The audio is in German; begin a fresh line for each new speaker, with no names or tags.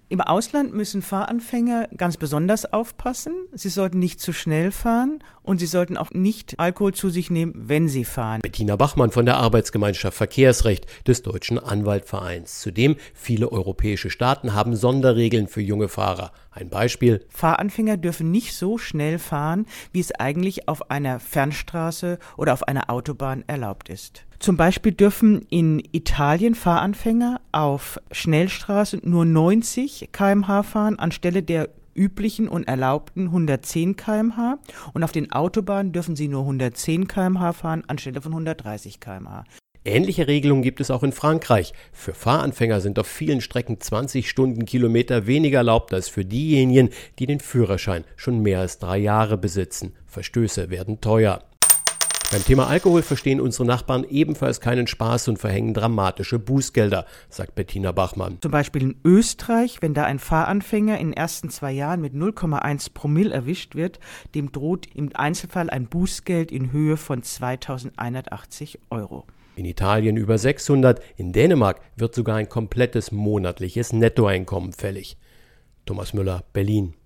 Im Ausland müssen Fahranfänger ganz besonders aufpassen. Sie sollten nicht zu schnell fahren und sie sollten auch nicht Alkohol zu sich nehmen, wenn sie fahren.
Bettina Bachmann von der Arbeitsgemeinschaft Verkehrsrecht des Deutschen Anwaltvereins. Zudem, viele europäische Staaten haben Sonderregeln für junge Fahrer. Ein Beispiel:
Fahranfänger dürfen nicht so schnell fahren, wie es eigentlich auf einer Fernstraße oder auf einer Autobahn erlaubt ist. Zum Beispiel dürfen in Italien Fahranfänger auf Schnellstraßen nur 90 km/h fahren, anstelle der üblichen und erlaubten 110 km/h. Und auf den Autobahnen dürfen sie nur 110 km/h fahren, anstelle von 130 km/h.
Ähnliche Regelungen gibt es auch in Frankreich. Für Fahranfänger sind auf vielen Strecken 20 Stundenkilometer weniger erlaubt als für diejenigen, die den Führerschein schon mehr als 3 Jahre besitzen. Verstöße werden teuer. Beim Thema Alkohol verstehen unsere Nachbarn ebenfalls keinen Spaß und verhängen dramatische Bußgelder, sagt Bettina Bachmann.
Zum Beispiel in Österreich, wenn da ein Fahranfänger in den ersten 2 Jahren mit 0,1 Promille erwischt wird, dem droht im Einzelfall ein Bußgeld in Höhe von 2.180 €.
In Italien über 600, in Dänemark wird sogar ein komplettes monatliches Nettoeinkommen fällig. Thomas Müller, Berlin.